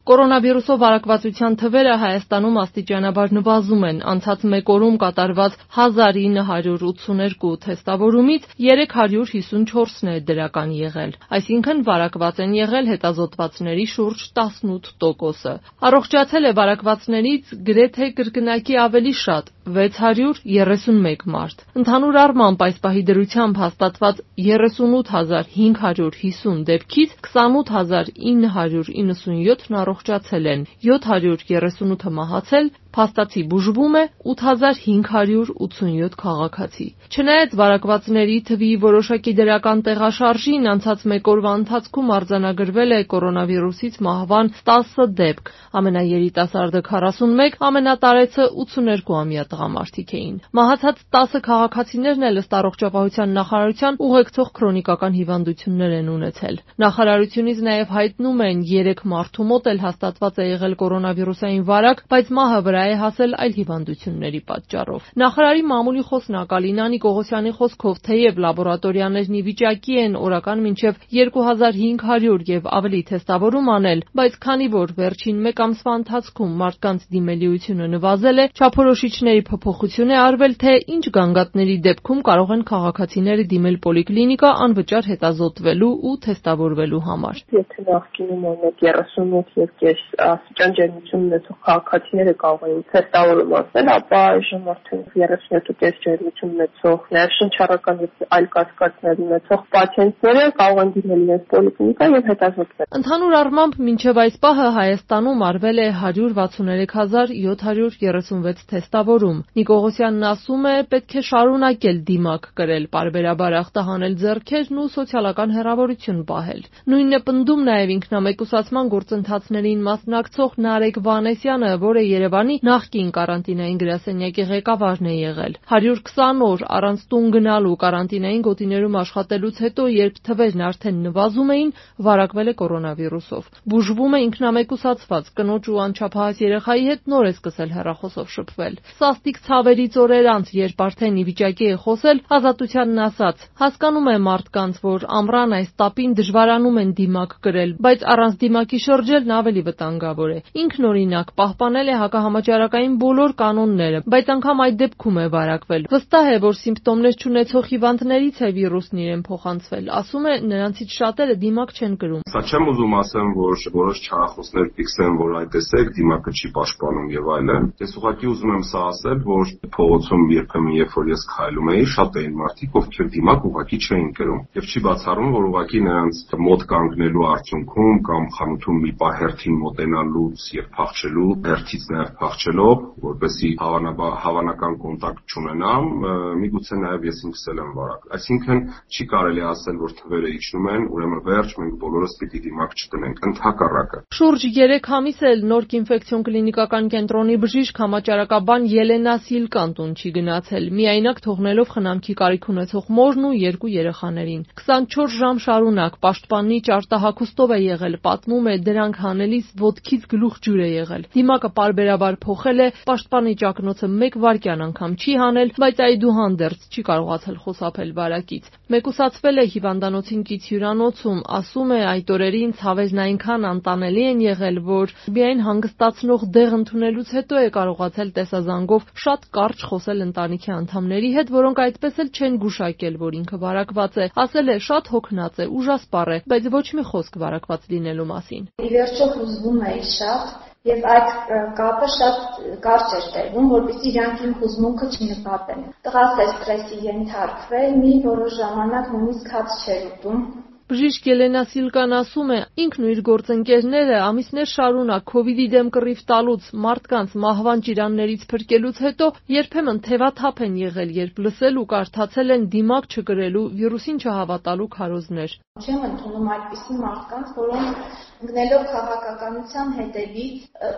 Կորոնավիրուսով վարակվածության թվերը Հայաստանում աստիճանաբար նվազում են։ Անցած մեկ օրում կատարված 1982 թեստավորումից 354-ն է դրական եղել, այսինքն վարակված են եղել հետազոտվածների շուրջ 18%-ը։ Առողջացել է վարակվածներից գրեթե կրկնակի ավելի շատ՝ 631 մարդ։ Ընդհանուր առմամբ այս պահի դրությամբ հաստատված 38550 դեպքից 28997-ն առողջացել են, 738-ը մահացել, փաստացի բուժվում է 8587 քաղաքացի։ Չնայած վարակվածների թվի որոշակի դրական տեղաշարժին, անցած մեկ օրվա ընթացքում արձանագրվել է կորոնավիրուսից մահվան 10 դեպք։ Ամենաերիտասարդը 41, ամենատարեցը 82-ամյա տղամարդիկ էին։ Մահացած 10 քաղաքացիներն էլ ըստ առողջապահության նախարարության ուղեկցող քրոնիկական հիվանդություններ են ունեցել։ Նախարարությունից նաև հայտնում են 3 մարդու մոտ էլ հաստատված է եղել կորոնավիրուսային վարակ, բայց մահը վրա է հասել այլ հիվանդությունների պատճառով։ Նախարարի մամուլի խոսնակ Ալինա Նիկողոսյանի խոսքով, թեև լաբորատորիաներն ի վիճակի են օրական մինչև 2500 եւ ավելի թեստավորում անել, բայց քանի որ վերջին մեկ ամսվա ընթացքում մարդկանց դիմելիությունը նվազել է, չափորոշիչների փոփոխություն է արվել, թե ինչ գանգատների դեպքում կարող են քաղաքացիները դիմել պոլիկլինիկա անվճար հետազոտվելու ու թեստավորվելու համար։ Եթե նախկինում օրինակ 38.5 աստիճան ջերմություն ունեցող քաղաքացիները կարող էին թեստավորում անցնել, ապա այժմ արդեն 37.5 ջերմություն ունեցող, նաև շնչառական եւ այլ կասկածներ ունեցող պացիենտները կարող են դիմել իրենց պոլիկլինիկա եւ հետազոտվել։ Ընդհանուր առմամբ մինչև այս պահը Հայաստանում արվել է 163736 թեստավորում։ Նիկողոսյանն ասում է, պետք է շարունակել դիմակ կրել, պարբերաբար ախտահանել ձեռքերն ու սոցիալական հեռավորություն պահել։ Նույնն է պնդում նաև ինքնամեկուսացման գործընթացներին մասնակցող Նարեկ Վանեսյանը, որը Երևանի նախկին կարանտինային գրասենյակի ղեկավարն է եղել։ 120 օր առանց տուն գնալու կարանտինային գոտիներում աշխատելուց հետո, երբ թվերն արդեն նվազում էին, վարակվել է կորոնավիրուսով։ Բուժվում է ինքնամեկուսացված, կնոջ ու անչափահաս երեխայի հետ նոր է սկսել հեռախոսով շփվել։ Սաստիկ ցավերից օրեր անց, երբ արդեն ի վիճակի է խոսել, Ազատությանն ասաց. հասկանում է մարդկանց, որ ամռան այս տապին դժվարանում են դիմակ կրել, բայց առանց դիմակի շրջելն ավելի վտանգավոր է։ Ինքն օրինակ պահպանել է հակահամաճարակային բոլոր կանոնները, բայց անգամ այդ դեպքում է վարակվել։ Վստահ է, որ սիմպտոմներ չունեցող հիվանդներից է վիրուսն իրեն փոխանցվել։ Ասում է, նրանցից շատերը դիմակ չեն կրում։ Սա չեմ ուզում ասեմ, որ որոշ չարախոսներ ֆիքսեն, որ այդ տեսեք դիմակը չի պաշտպանում եւ այլն։ Ես ուղղակի ուզում եմ սա ասել, որ փողոցում երբեմն երբ որ ես քայլում էի, շատ էին մարդիկ, ովքեր դիմակ ուղղակի չէին կրում։ Եվ չի բացառում, որ ուղղակի նրանց մոտ կանգնելու արդյունքում կամ խանութում մի պահ հերթին մոտենալուց եւ փախչելու, հերթից նաեւ փախչելով, որպեսզի հավանական կոնտակտ չունենամ, միգուցե նաեւ ես ինքս եմ վարակ։ Այսինքն չի կարելի ասել, որ թվերը իջնում են, ուրեմն վերջ մենք բոլորս պիտի դիմակ չտնենք, ընդհակառակը։ Շուրջ 3 ամիս էլ Նորք ինֆեկցիոն կլինիկական կենտրոնի բժիշկ համաճարակաբան Ելենա Սիլկան տուն չի գնացել, միայնակ թողնելով խնամքի կարիք ունեցող մորն ու 2 երեխաներին։ 24 ժամ շարունակ պաշտպանի ճարտահագուստով է եղել, պատմում է, դրանք հանելիս ոտքից գլուխ ջուր է եղել։ Դիմակը պարբերաբար փոխել է, պաշտպանի ճակնոցը 1 վայրկյան անգամ չի հանել, բայց այդուհանդերձ չի կարողացել խուսափել վարակից։ Մեկուսացվել է հիվանդանոցին կից հյուրանոցում, ասում է, այդ օրերին ցավերն այնքան անտանելի են եղել, որ միայն հանգստացնող դեղ ընդունելուց հետո է կարողացել տեսազանգով շատ կարճ խոսել ընտանիքի անդամների հետ, որոնք այդպես էլ չեն գուշակել, որ ինքը վարակված է։ Ասել է, շատ հոգնած է, ուժասպառ է, բայց ոչ մի խոսք վարակված լինելու մասին։ Ի վերջո հուզվում էի շատ, եւ այդ կապը շատ կարճ էր տևում, որպեսզի իրանք իմ հուզմունքը չնկատեն։ Տղաս է ստրեսի ենթարկվել, մի որոշ ժամանակ նույնիսկ հաց չէր ուտում։ Բժիշկ Ելենա Սիլկան ասում է, ինքն ու իր գործընկերները ամիսներ շարունակ քովիդի դեմ կռիվ տալուց, մարդկանց մահվան ճիրաններից փրկելուց հետո երբեմն թևաթափ են եղել, երբ լսել ու կարդացել են դիմակ չկրելու, վիրուսին չհավատալու քարոզներ։ Չեմ ընդունում այդպիսի մարդկանց, որոնք ընկնելով քաղաքականության հետևից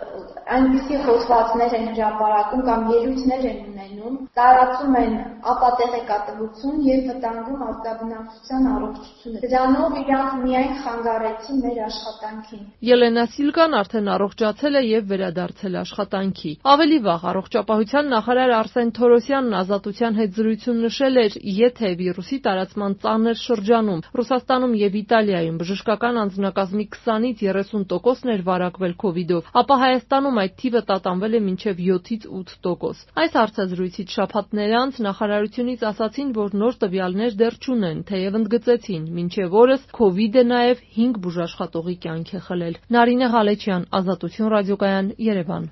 այնպիսի հոդվածներ են հրապարակում կամ ելույթներ են ունենում, տարածում են ապատեղեկատվություն եւ վտանգում ազգաբնակչության առողջությունը։ Դրանով իրանք միայն խանգարեցին մեր աշխատանքին։ Ելենա Սիլկան արդեն առողջացել է եւ վերադարձել աշխատանքի։ Ավելի վաղ առողջապահության նախարար Արսեն Թորոսյանն Ազատության հետ զրույցում նշել էր, եթե վիրուսի տարածման ծանր շրջանում Ռուսաստանում եւ Իտալիայում բժշկական անձնակազմի 20-ից ապահովությունից 30%-ն էր վարակվել Covid-ով, ապա Հայաստանում այդ թիվը տատանվել է մինչև 7-ից 8%։ Այս հարցազրույցից շաբաթներ անց նախարարությունից ասացին, որ նոր տվյալներ դեռ չունեն, թեև ընդգծեցին, մինչև օրս Covid-ը նաև 5 բուժաշխատողի կյանք է խլել։ Նարինե Ղալեչյան, Ազատություն ռադիոկայան, Երևան։